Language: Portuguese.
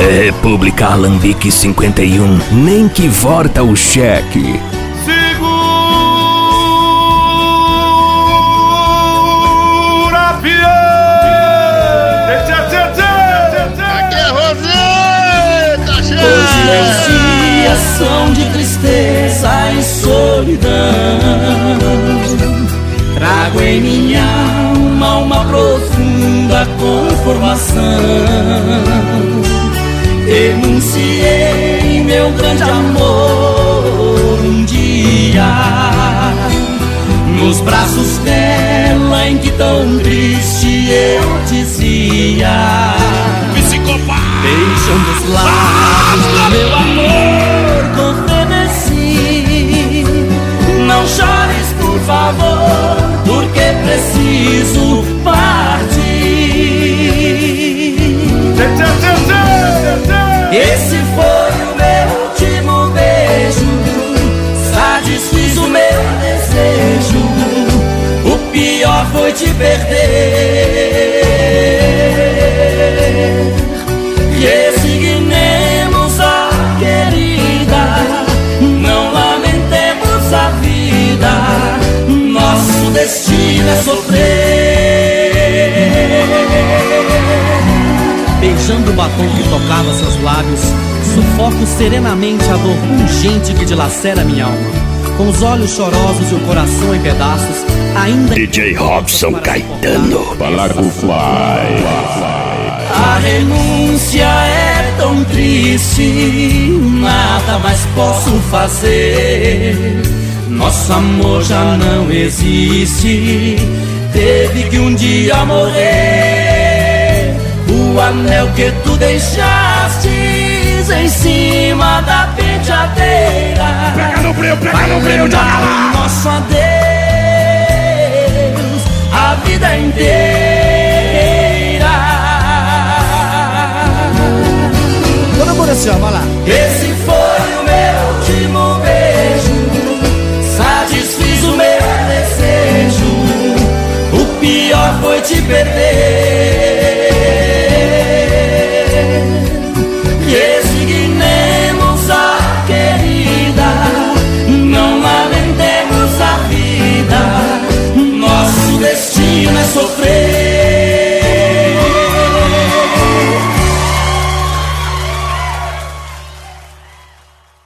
República Alambique 51, nem que volta o cheque. Segura, fiel. Aqui é Roseta, chefe. Hoje meus dias são de tristeza e solidão. Trago em minha alma uma profunda conformação. Enunciei meu grande amor um dia nos braços dela, em que tão triste eu dizia: Psicopata! beijando os lábios do meu amor com frenesi. Não chores, por favor, porque preciso partir. Esse foi o meu último beijo, satisfiz o meu desejo. O pior foi te perder. Resignemos a querida, não lamentemos a vida. Nosso destino é sofrer. Beijando o batom que tocava seus lábios, sufoco serenamente a dor pungente que dilacera minha alma. Com os olhos chorosos e o coração em pedaços, ainda DJ Robson Caetano. Balaco Fly. a renúncia é tão triste, nada mais posso fazer. Nosso amor já não existe, teve que um dia morrer. O anel que tu deixaste em cima da penteadeira, Pega no brilho, lembrar o nosso adeus a vida inteira. Dona Maurício, vai lá. Esse foi o meu último beijo, satisfiz o meu desejo. O pior foi te perder.